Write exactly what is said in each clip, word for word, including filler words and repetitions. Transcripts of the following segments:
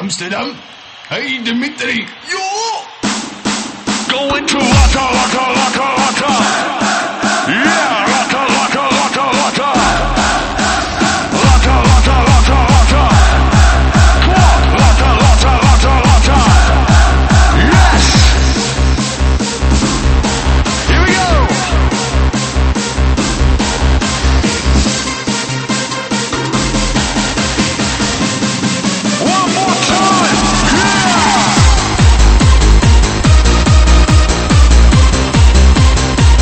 Amsterdam. Hey, Dimitri. Yo! Going to Lata, Lata, Lata, Lata. Yeah, Lata, Lata, Lata, Lata. Lata, Lata, Lata, Lata. Come on, Lata, Lata, Lata, Lata. Yes! Here we go! One more time! Yeah!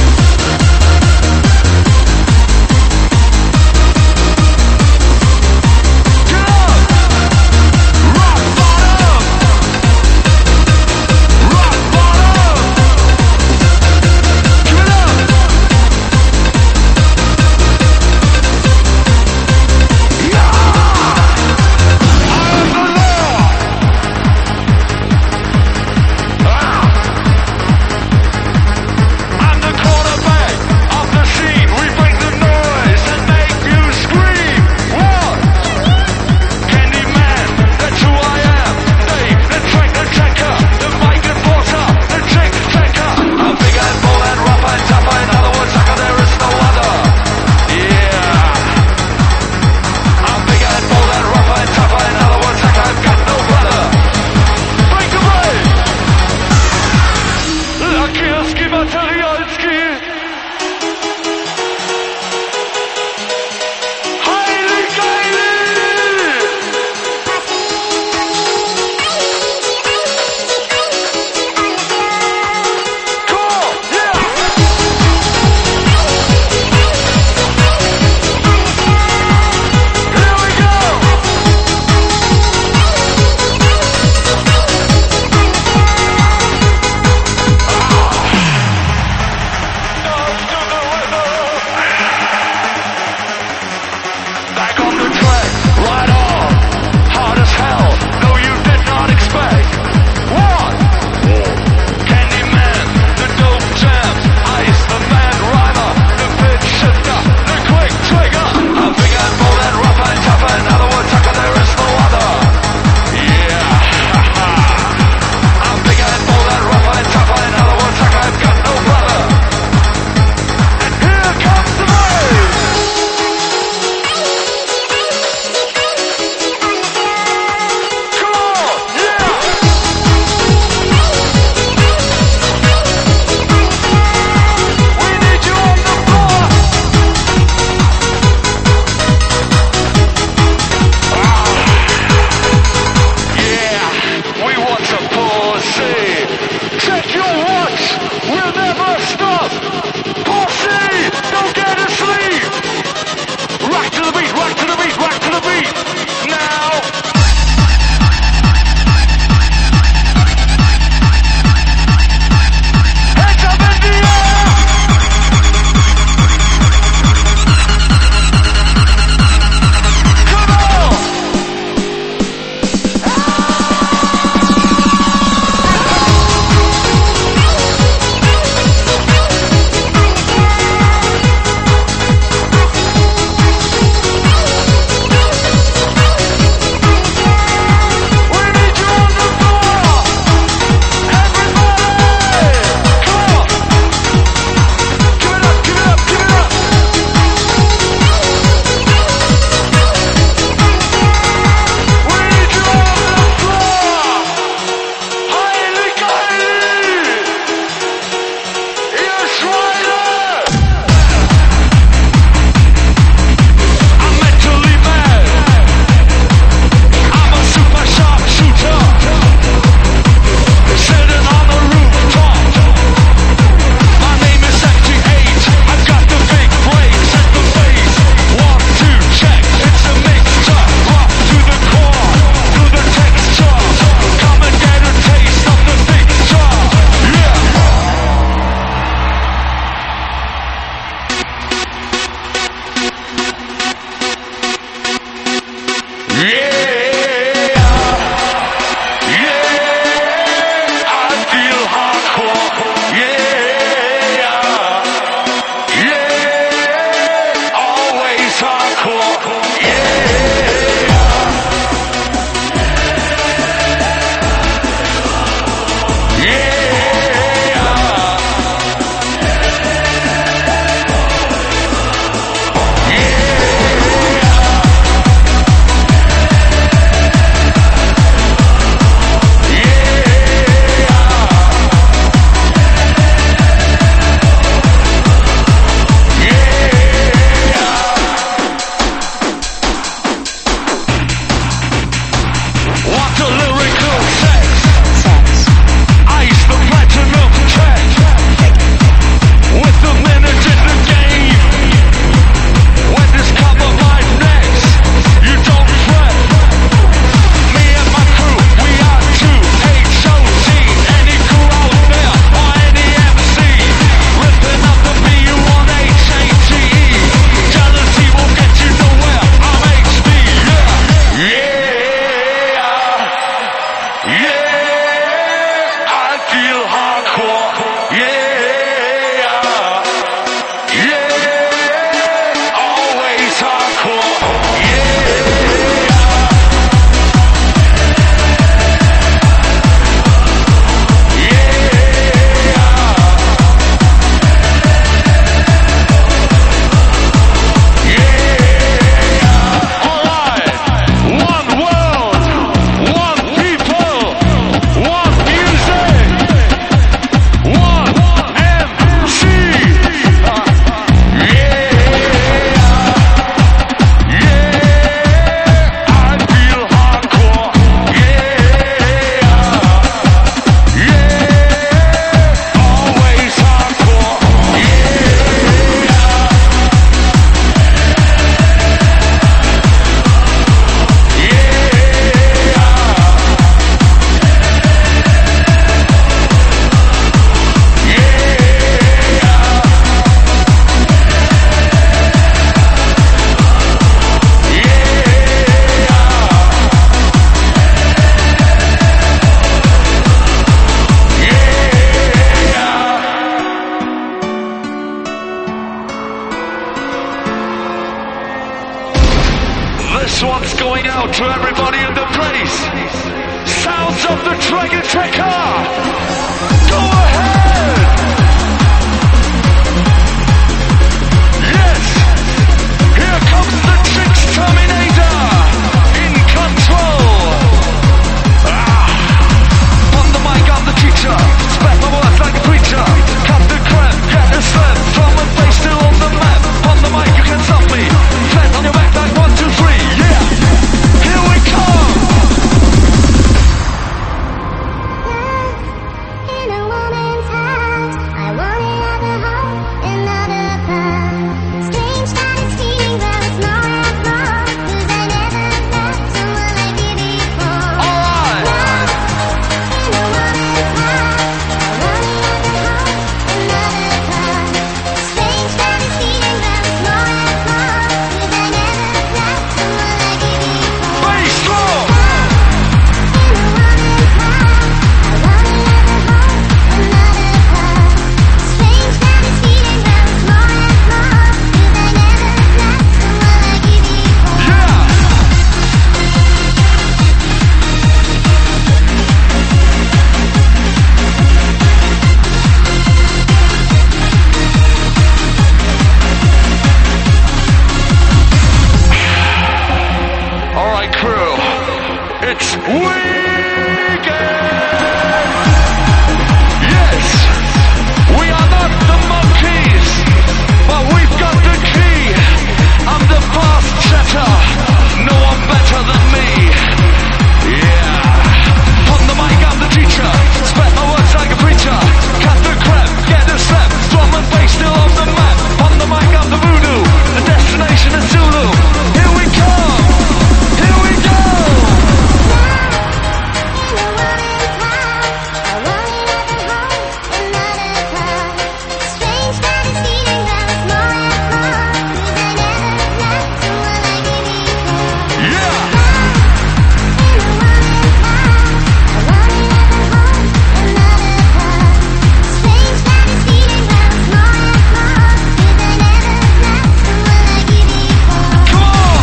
This one's going out to everybody in the place. Sounds of the Dragon Trekker. Go ahead. Yes. Here comes the Tricks Terminator. In control. Ah. On the mic, I'm the teacher. Spread my words like a preacher. Cut the crap, get the slap. Drum and bass still on the map. On the mic, you can stop me. Flat on your back like one, two, three. Yeah. Here we come. In a woman's house, I wanted at the home, another pub. Strange that it's feeling, but it's more and more. 'Cause I never met someone like you before. Alright. In a woman's house, I wanted at the home, another pub. Strange that it's feeling, but it's more and more. 'Cause I never met someone like you before. Bass drum. In a woman's house, I wanted at the home, another pub. Strange that it's feeling, but it's more and more. 'Cause I never met someone like you before. Yeah. Alright, crew. It's weekend. Yes. We are not the monkeys, but we've got the key. I'm the fast setter. No one better than me. Yeah. On the mic, I'm the teacher. Spread my words like a preacher. Cut the crap, get the slap. Drum and bass still on the map. On the mic, I'm the voodoo. The destination is Zulu. Here we come. Here we go. In a woman's house, I wanted at the home, another pub. Strange that it's feeling, but it's more and more. 'Cause I never met someone like you before. Yeah. In a woman's house, I wanted at the home, another pub. Strange that it's feeling, but it's more and more. 'Cause I never met someone like you before. Come on.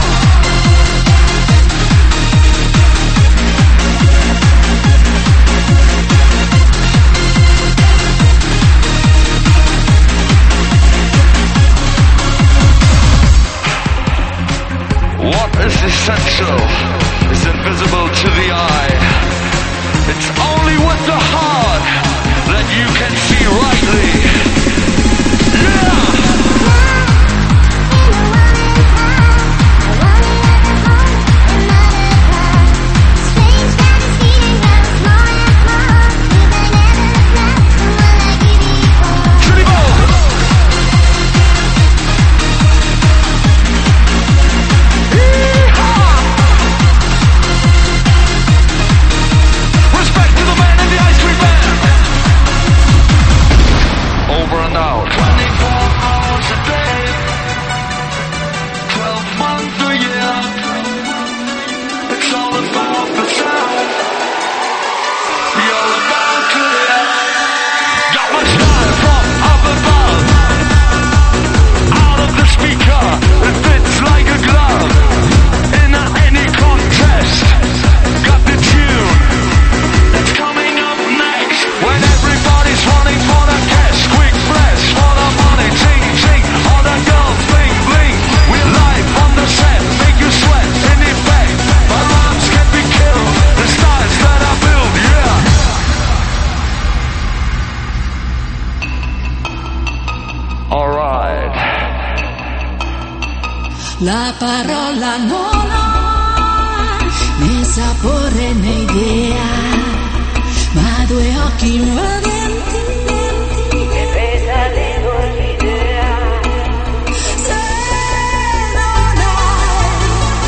What is essential is invisible to the eye. It's only with the heart that you can see rightly. Yeah! In a woman's house, I wanted at the home, another pub. Strange that it's feeling, but it's more and more. 'Cause I never met someone like you before. City Bowl! Yee-haw! Respect to the man in the ice cream man. Over and out. twenty-four hours a day. twelve months a year. It's all about the sound. You're about to hear. Got my style from up above. Out of the speaker, it fits like a glove. In a, any contest, got the tune. It's coming up next. When everybody's running for the cash, quick flash for the money, ting ting. All the girls bling bling. We're live on the set, make you sweat in effect. My rhymes can be killed. The styles that I build, yeah. All right. La parola non ha né sapore né idea, ma due occhi ardenti che pesa dentro l'idea. Se non hai,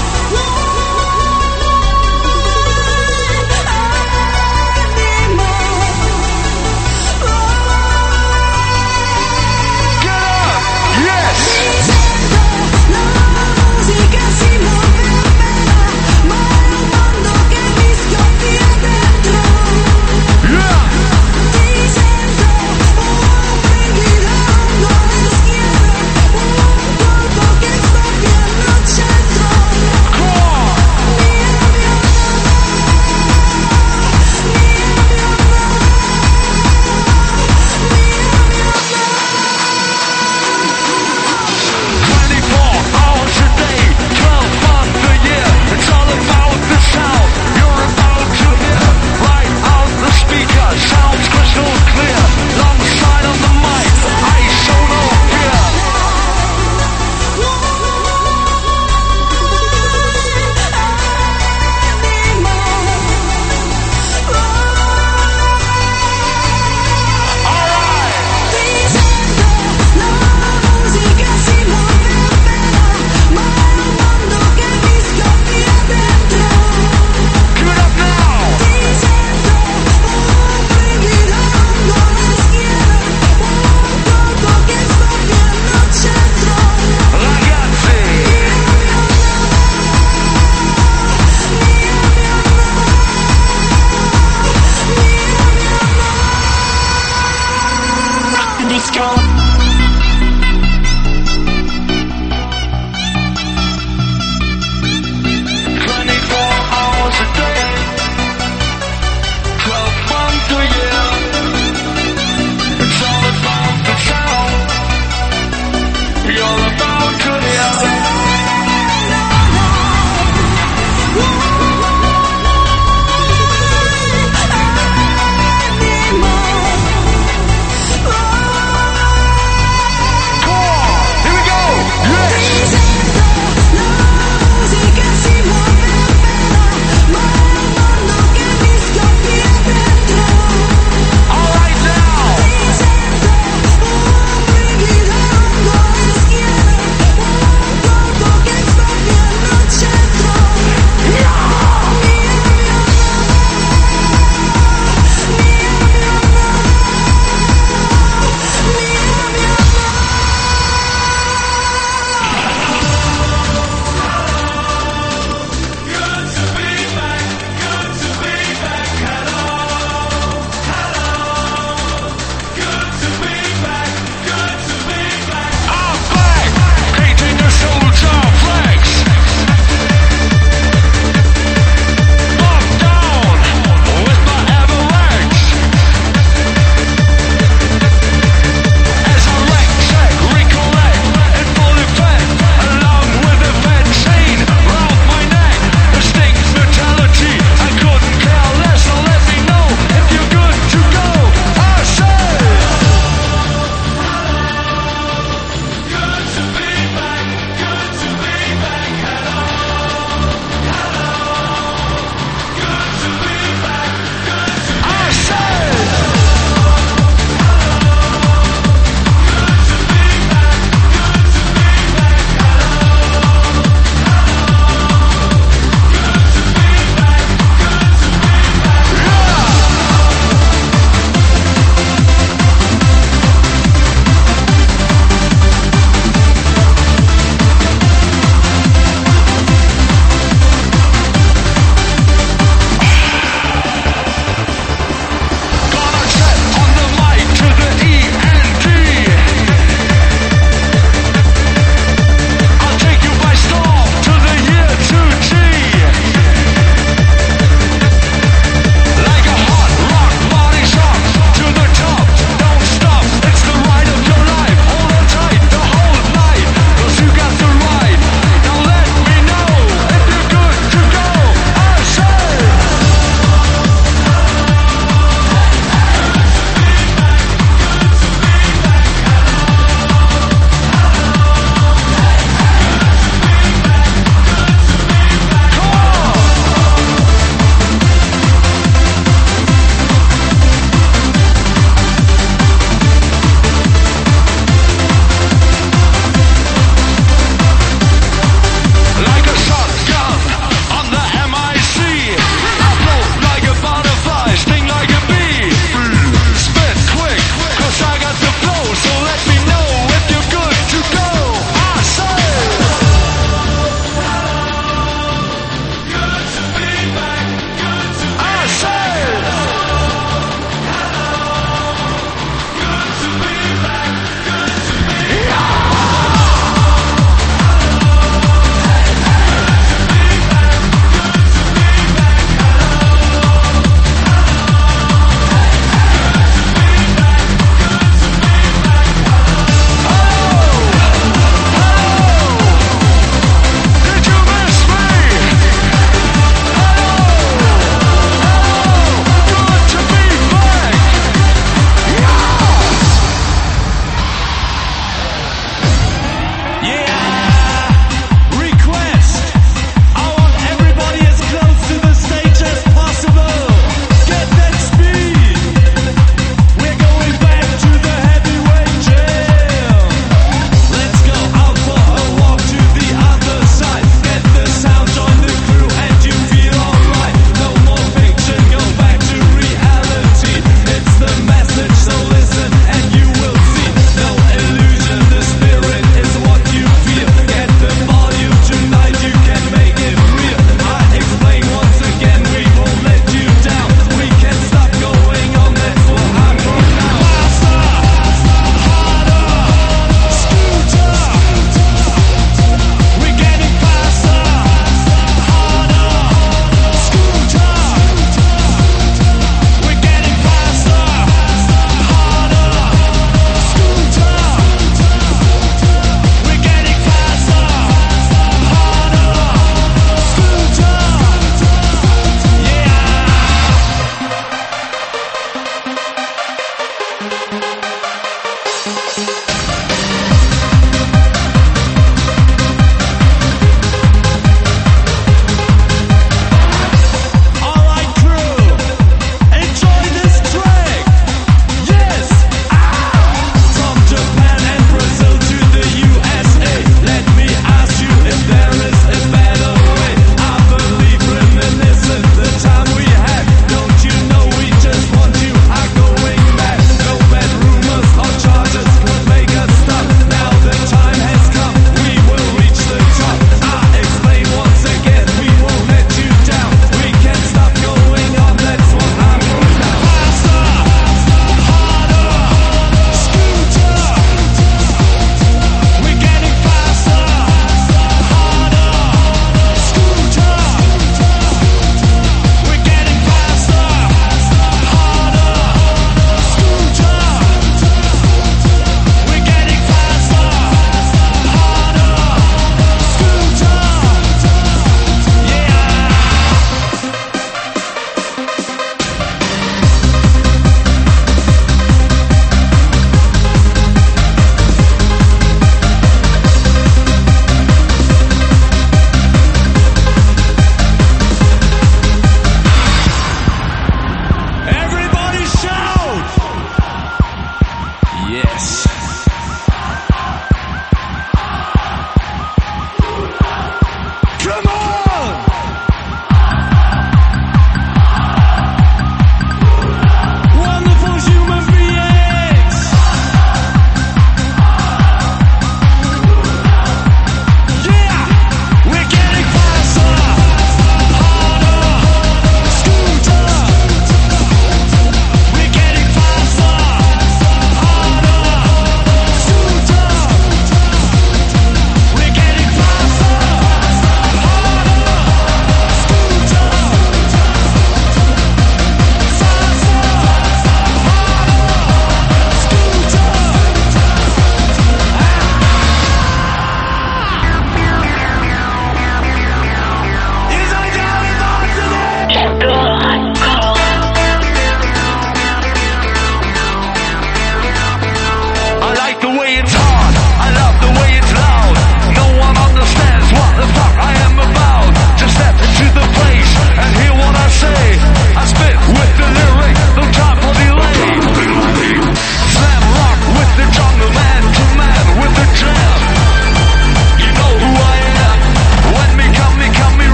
non hai anima. Get up! Yes! Sento la musica si muove a me, ma è un mondo che mi scoppia dentro. Yeah! Ti sento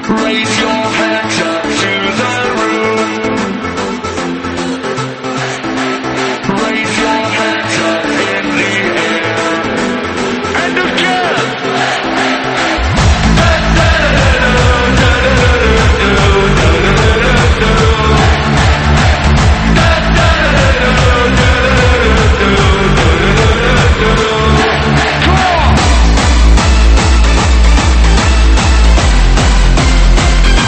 Raise your hands up to the room. Raise your hands up in the air. And again. Come on.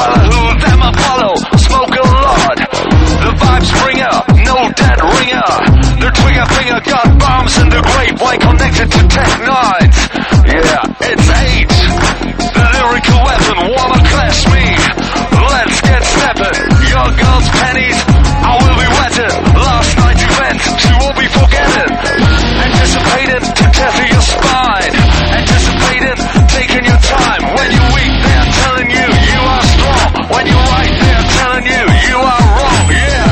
Well, who them I follow? Smoke a lot. The vibes bringer, no dead ringer. The trigger finger got bombs in the grave, why connected to Tech Nines? Yeah, it's eight. The lyrical weapon, wanna clash me? Let's get steppin'. Your girl's pennies, I will be wetting. Last night's event, she won't be forgetting. Anticipating to tether your spine. Anticipating, taking your time. When you're weak, they're telling you you are strong. When you're right, they're telling you you are wrong. Yeah.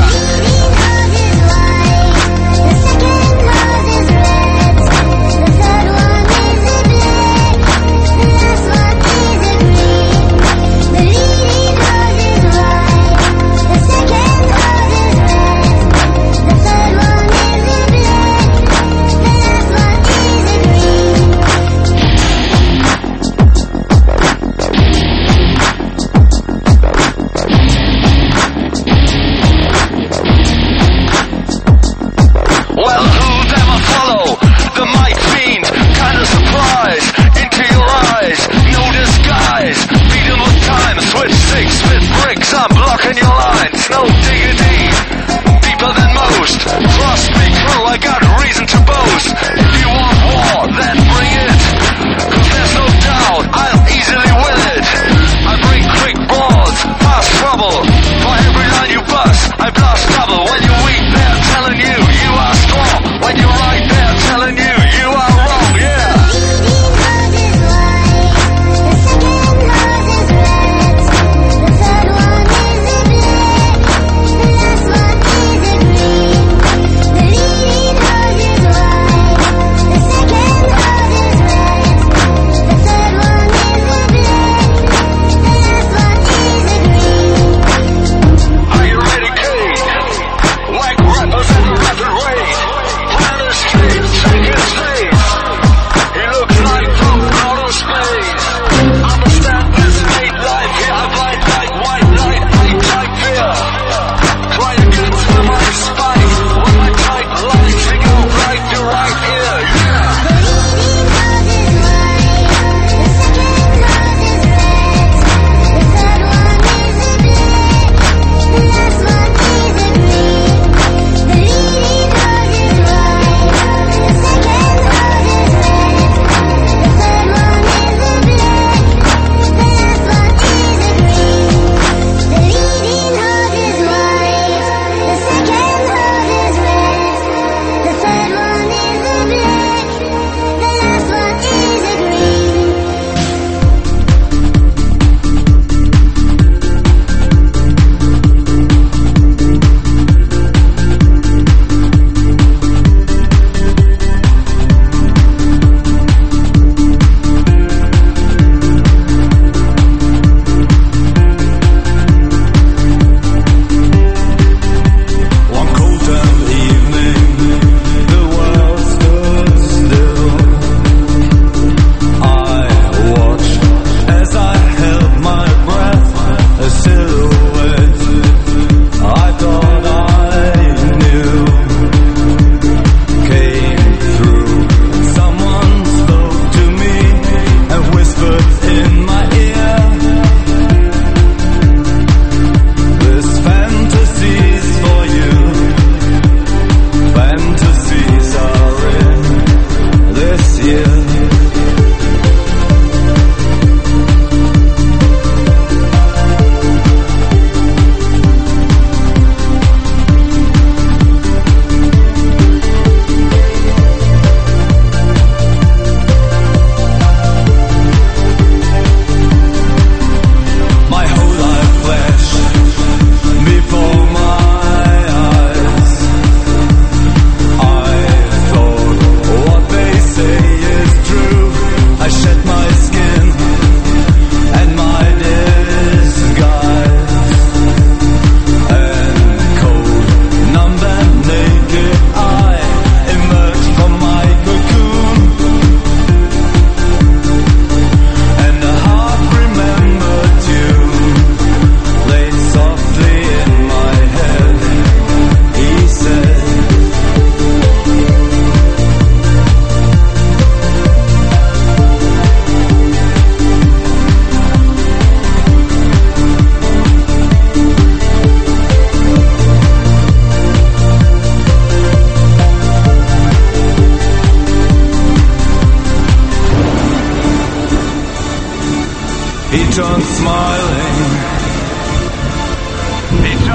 Well, who them I follow? The might fiend, kinda surprised. Into your eyes, no disguise. Beat 'em with time, switch sticks with bricks. I'm blocking your lines, no diggity. Deeper than most. Trust me, crew, I got reason to boast. If you want war, then bring it. Cause there's no doubt, I'll easily win it. I bring quick balls, past trouble. For every line you bust, I blast double. When you're weak, they're telling you you are strong. When you're right, they're telling you you are wrong. Yeah. Are you ready, crew?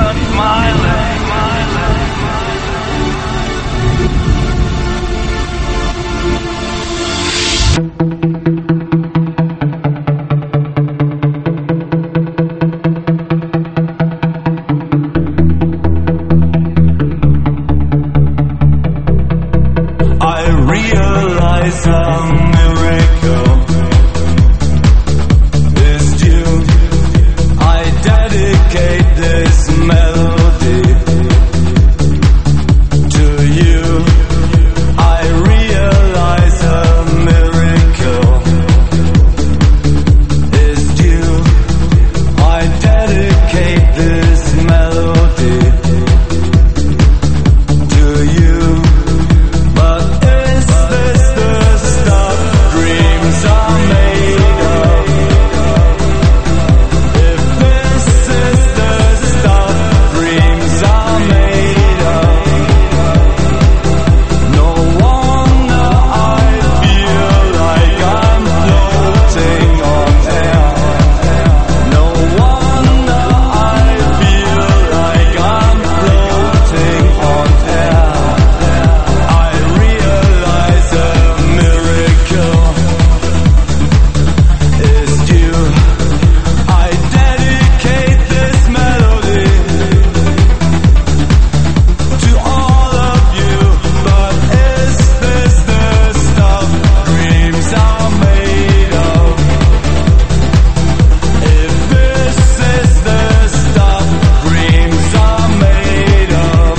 not smiling. I realize a miracle is due. I dedicate this melody to you. I realize a miracle is due. I dedicate this melody to you. But is this the stuff dreams are made of? If this is the stuff dreams are made of, no wonder I feel like I'm floating on air. No wonder I feel like I'm floating on air. I realize a miracle is due. I dedicate this melody to all of you. But is this the stuff dreams are made of? If this is the stuff dreams are made of,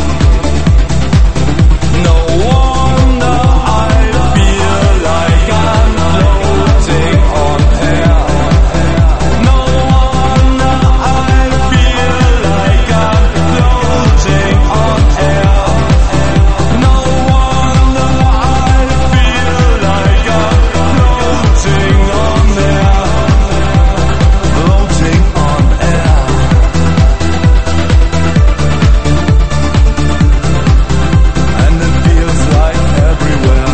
no wonder I feel like I'm floating on air. No wonder I feel like I'm floating on air. No wonder I feel like I'm floating on air. Floating on air. And it feels like everywhere.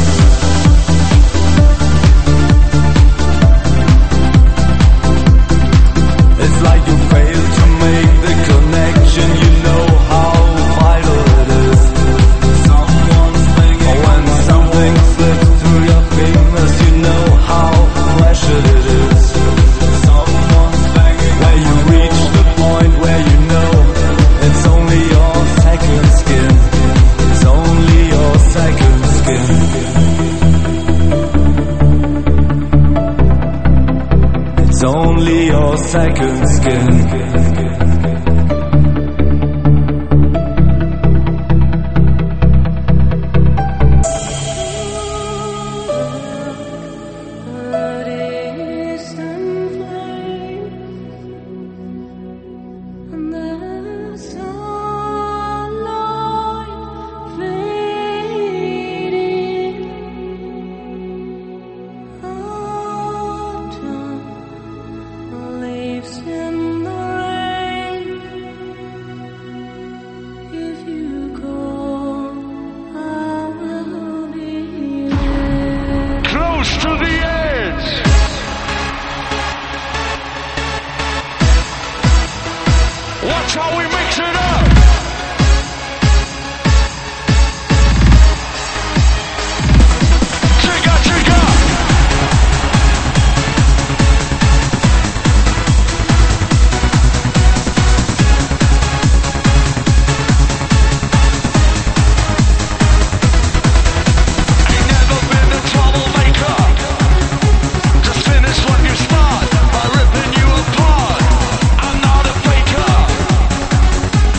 It's like you failed to make the connection. You know how vital it is. Someone's thinking when something slips through your fingers. You know how pressured it is. Someone's thinking where you reach the point where you know it's only your second skin. It's only your second skin. It's only your second skin. Leaves in the rain. If you go, I will be there. Close to the edge. Watch how we mix it up. Trigger, trigger. Ain't never been a troublemaker. Just finish what you start by ripping you apart. I'm not a faker.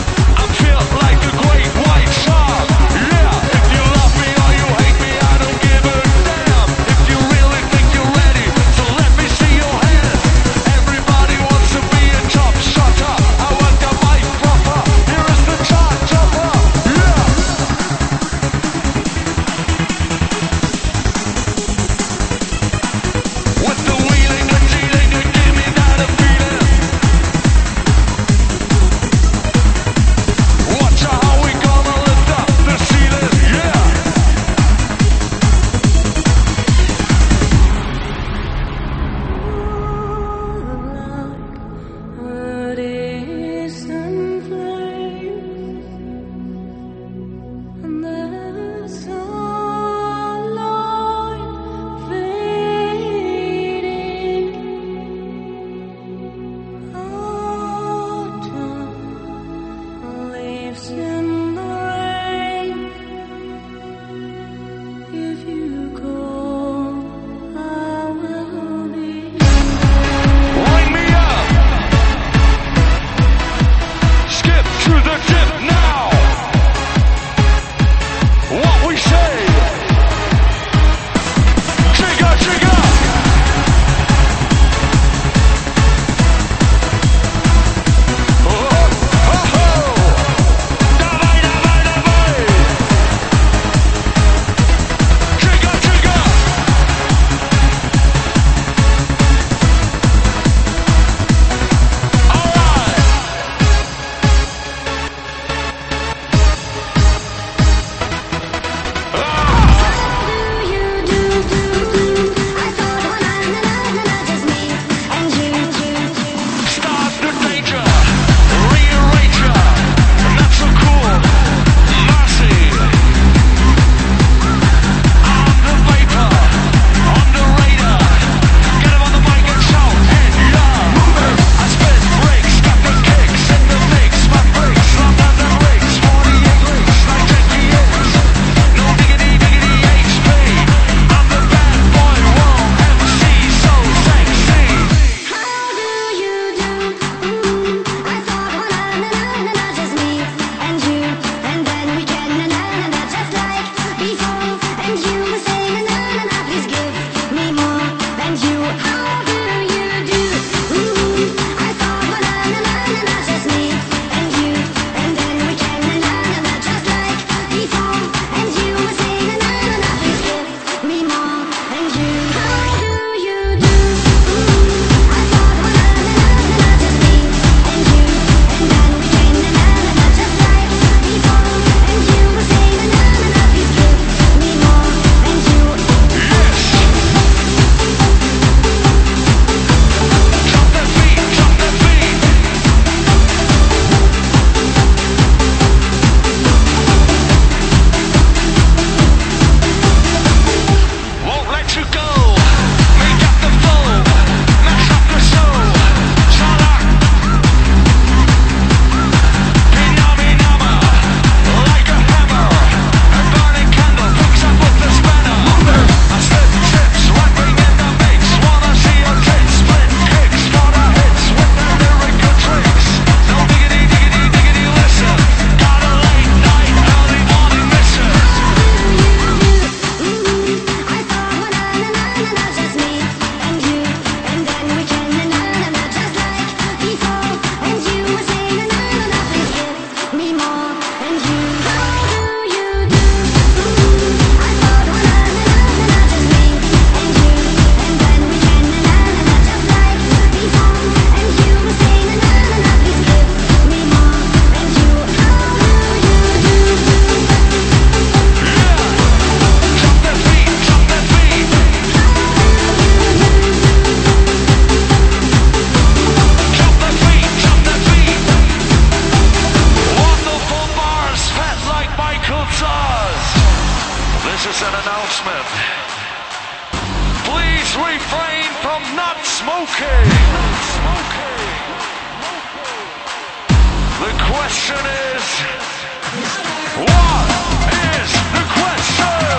question is, what is the question?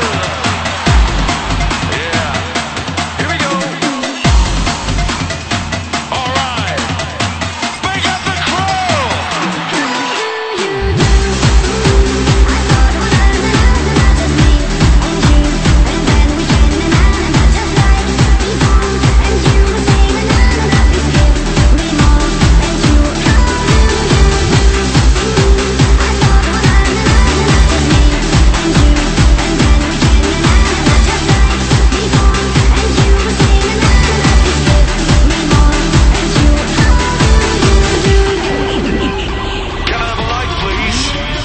Yeah, here we go. All right, big up the crew. Can I have a light, please?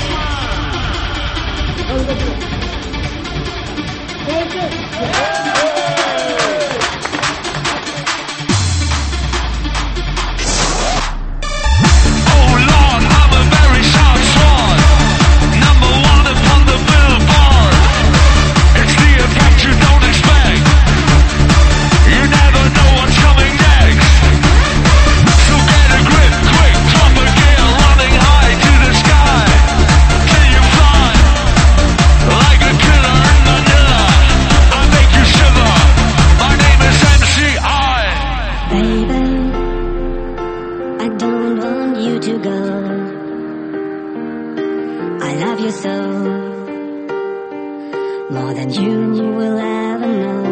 Oh Lord, I'm a very sharp sword. Number one upon the billboard. It's the effect you don't expect. You never know what's coming next. So get a grip, quick, drop a gear, running high to the sky. Till you fly like a killer in Manila. I make you shiver. My name is M C I. Baby, I don't want you to go. I love you so, more than you will ever know.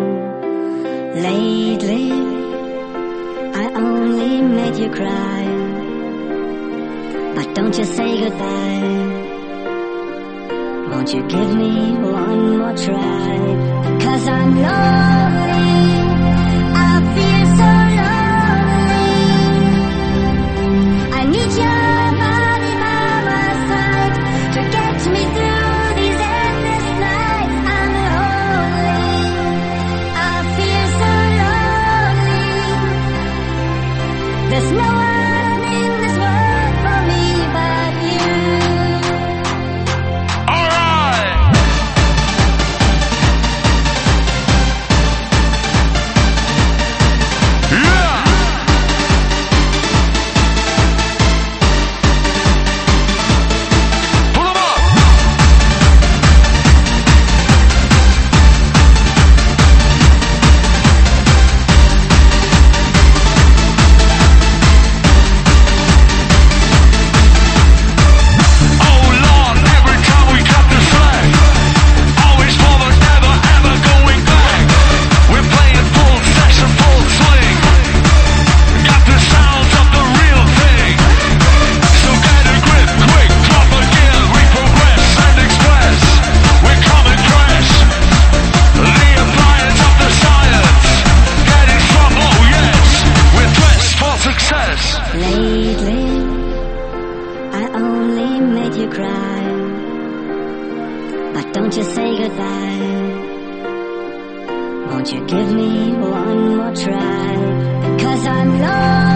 Lately, I only made you cry, but don't you say goodbye. Won't you give me one more try? 'Cause I'm lonely, I feel so lonely. I need your body by my side to get me through these endless nights. I'm lonely, I feel so lonely. There's no one in this world for me but you. All right. Yeah. Pull 'em up. Oh Lord, every time we cut the slack, always forward, never ever going back. We're playing full session, full swing. Got the sounds of the real thing. So get a grip, quick, drop a gear, we progress and express. We're coming fresh. The appliance of the science. Getting strong, oh yes. We're dressed for success. Lately, I only made you cry, but don't you say goodbye. Won't you give me one more try? 'Cause I'm lonely.